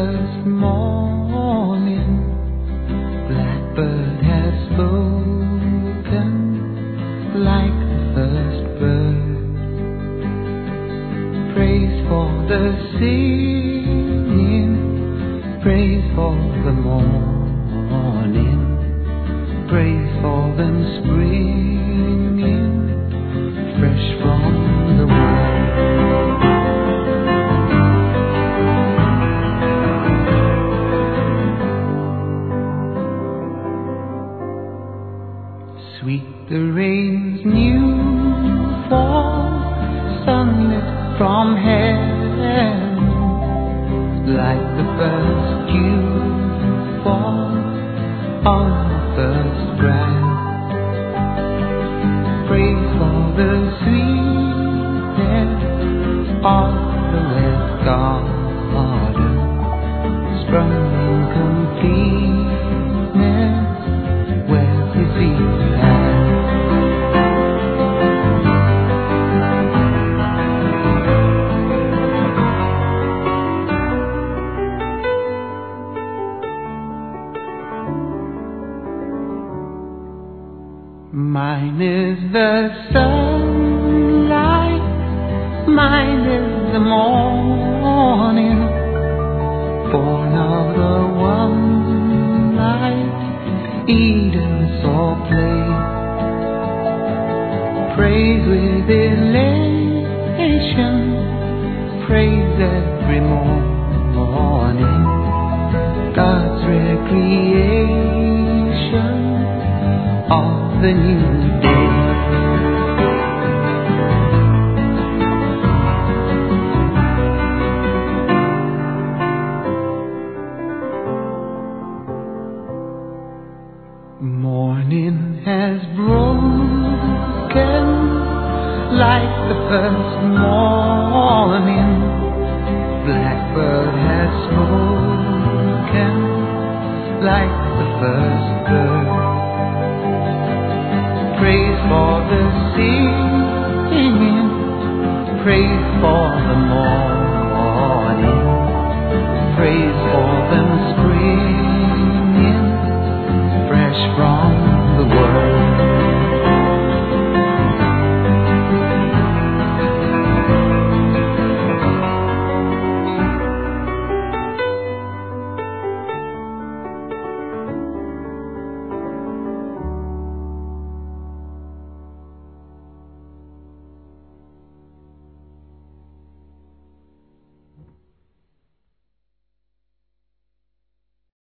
first morning, blackbird has spoken like the first bird. Praise for the singing, praise for the morning, praise for them springing fresh from the world. Sweet the rain's new fall, sunlit from heaven, like the first dew fall on the first grass. Praise for the sweetness of the wet garden, sprung in completeness where his feet had. Mine is the sunlight, mine is the morning, born of the one light Eden saw play. Praise with elation, praise every morning, God's recreation of the new day. Morning has broken like the first morning, blackbird has spoken like the first bird. Praise for the singing, praise for the morning, praise for them springing fresh from the world.